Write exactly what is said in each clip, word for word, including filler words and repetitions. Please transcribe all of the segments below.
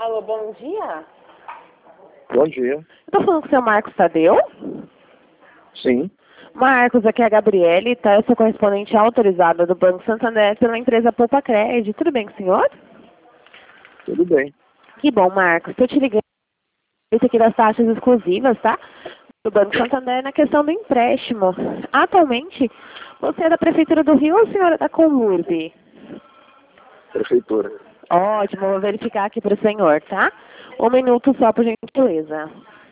Alô, bom dia. Bom dia. Eu tô falando com o seu Marcos Tadeu? Sim. Marcos, aqui é a Gabriele, tá? Eu sou correspondente autorizada do Banco Santander pela empresa Poupa Crédito. Tudo bem com o senhor? Tudo bem. Que bom, Marcos. Tô te ligando aqui das taxas exclusivas, tá? Do Banco Santander na questão do empréstimo. Atualmente, você é da Prefeitura do Rio ou a senhora é da Conurb? Prefeitura. Ótimo, vou verificar aqui para o senhor, tá? Um minuto só, por gentileza.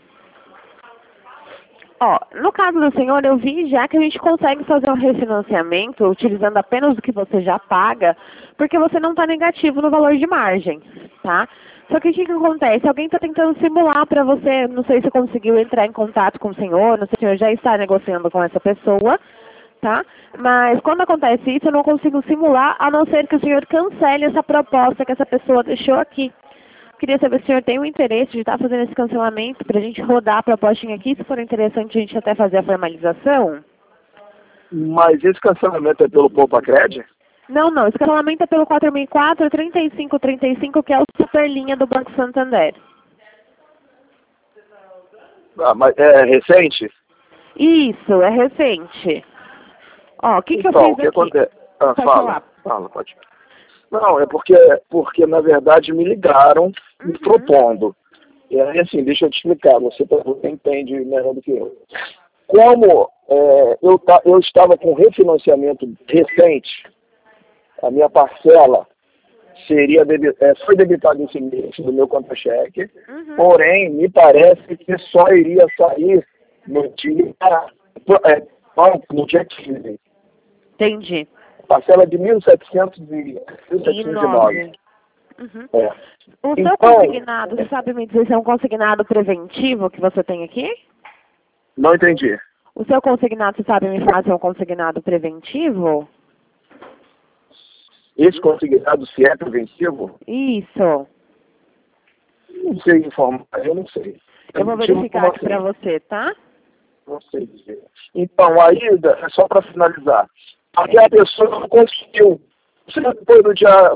Ó, no caso do senhor, eu vi já que a gente consegue fazer um refinanciamento utilizando apenas o que você já paga, porque você não está negativo no valor de margem, tá? Só que o que, que acontece? Alguém está tentando simular para você, não sei se conseguiu entrar em contato com o senhor, não sei se o senhor já está negociando com essa pessoa, tá? Mas quando acontece isso, eu não consigo simular, a não ser que o senhor cancele essa proposta que essa pessoa deixou aqui. Queria saber se o senhor tem o interesse de estar fazendo esse cancelamento para a gente rodar a propostinha aqui, se for interessante a gente até fazer a formalização. Mas esse cancelamento é pelo Poupa Crédito? Não, não, esse cancelamento é pelo quatro mil e quatro, trinta e cinco trinta e cinco, que é o Superlinha do Banco Santander. Ah, mas é recente? Isso, é recente. Ó, o que, que Então, eu o fiz que aqui? acontece? Ah, Pode fala. falar. Fala, pode. Não, é porque, porque, na verdade, me ligaram me Uhum. propondo. E aí, assim, deixa eu te explicar, você, você entende melhor do que eu. Como é, eu, ta, eu estava com refinanciamento recente, a minha parcela seria debi, é, foi debitada esse mês do meu contra-cheque, Uhum. porém, me parece que só iria sair no dia, é, no dia quinze. Entendi. Parcela de mil setecentos e nove. Uhum. É. O seu Então, consignado, você sabe me dizer se é um consignado preventivo que você tem aqui? não entendi. O seu consignado, você sabe me falar se é um consignado preventivo? Esse consignado, se é preventivo, Isso. não sei informar, eu não sei. Eu vou Preventivo verificar como aqui para assim? você, tá? Não sei dizer. Então, aí, é só para finalizar. Aí a pessoa não conseguiu. Você depois do dia...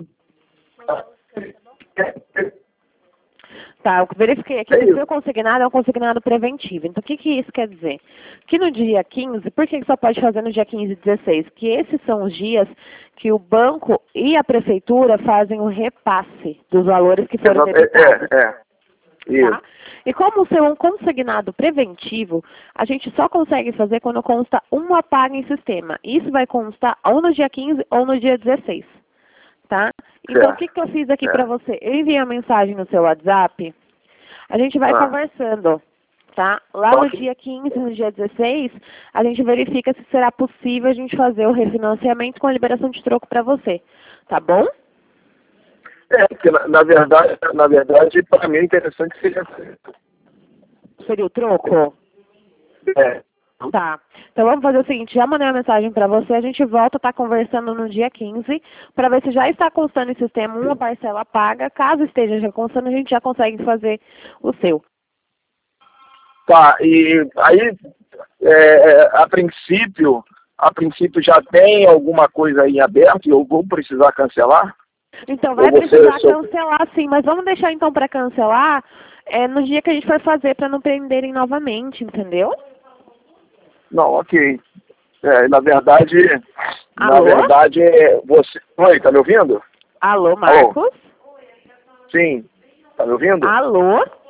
Tá, eu verifiquei aqui É que o isso. seu consignado é um consignado preventivo. Então, o que, que isso quer dizer? Que no dia quinze, por que que só pode fazer no dia quinze e dezesseis? Que esses são os dias que o banco e a prefeitura fazem o repasse dos valores que foram Exato. debitados. É, é. Isso. Tá? E como o seu é um consignado preventivo, a gente só consegue fazer quando consta uma paga em sistema. Isso vai constar ou no dia quinze ou no dia dezesseis. Tá? Então, Certo. o que, que eu fiz aqui É. para você? Eu enviei uma mensagem no seu WhatsApp, a gente vai Ah. conversando, tá? Lá no Ok. dia quinze, no dia dezesseis, a gente verifica se será possível a gente fazer o refinanciamento com a liberação de troco para você, tá bom? É, porque na, na verdade, na verdade, para mim é interessante que seja... Seria o troco? É. Tá. Então vamos fazer o seguinte, já mandei uma mensagem para você, a gente volta a estar conversando no dia quinze, para ver se já está constando em sistema uma parcela paga. Caso esteja já constando, a gente já consegue fazer o seu. Tá, e aí, é, a princípio, a princípio já tem alguma coisa aí em aberto e eu vou precisar cancelar? Então vai Ou você, precisar seu... cancelar sim, mas vamos deixar então para cancelar é, no dia que a gente for fazer, para não prenderem novamente, entendeu? Não, ok. É, na verdade, na Alô? verdade, é, você... Oi, tá me ouvindo? Alô, Marcos? Sim, tá me ouvindo? Alô?